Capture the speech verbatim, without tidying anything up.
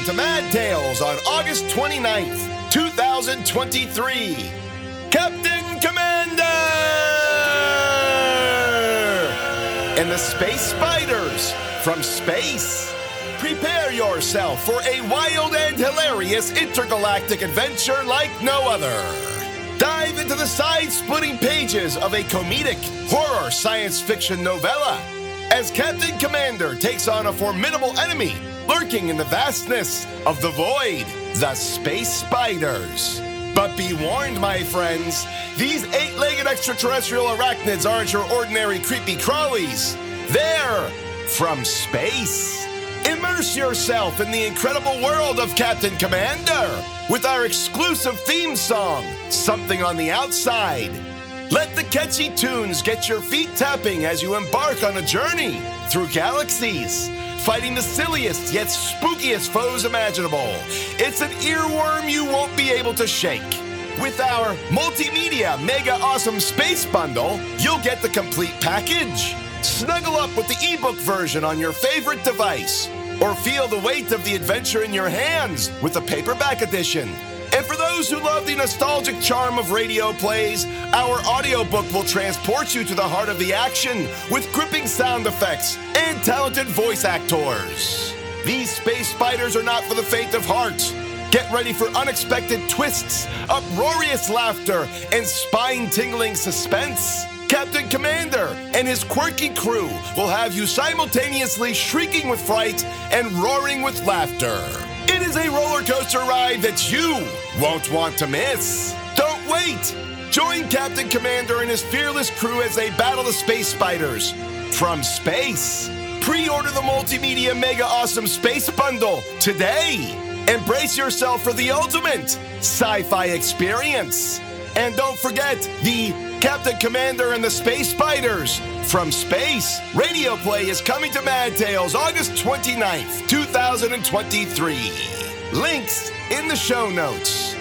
to Mad Tales on August twenty-ninth, two thousand twenty-three. Captain Commander! And the Space Spiders from space. Prepare yourself for a wild and hilarious intergalactic adventure like no other. Dive into the side-splitting pages of a comedic horror science fiction novella as Captain Commander takes on a formidable enemy lurking in the vastness of the void, the Space Spiders. But be warned, my friends, these eight-legged extraterrestrial arachnids aren't your ordinary creepy crawlies. They're from space. Immerse yourself in the incredible world of Captain Commander with our exclusive theme song, Something on the Outside. Let the catchy tunes get your feet tapping as you embark on a journey through galaxies, fighting the silliest yet spookiest foes imaginable. It's an earworm you won't be able to shake. With our multimedia mega awesome space bundle, you'll get the complete package. Snuggle up with the ebook version on your favorite device, or feel the weight of the adventure in your hands with the paperback edition. And for those who love the nostalgic charm of radio plays, our audiobook will transport you to the heart of the action with gripping sound effects and talented voice actors. These Space Spiders are not for the faint of heart. Get ready for unexpected twists, uproarious laughter, and spine-tingling suspense. Captain Commander and his quirky crew will have you simultaneously shrieking with fright and roaring with laughter. It is a roller coaster ride that you won't want to miss. Don't wait. Join Captain Commander and his fearless crew as they battle the Space Spiders from space. Pre-order the multimedia mega awesome space bundle today. Embrace yourself for the ultimate sci-fi experience. And don't forget the Captain Commander and the Space Spiders from space. Radio play is coming to Mad Tales August twenty-ninth, two thousand twenty-three. Links in the show notes.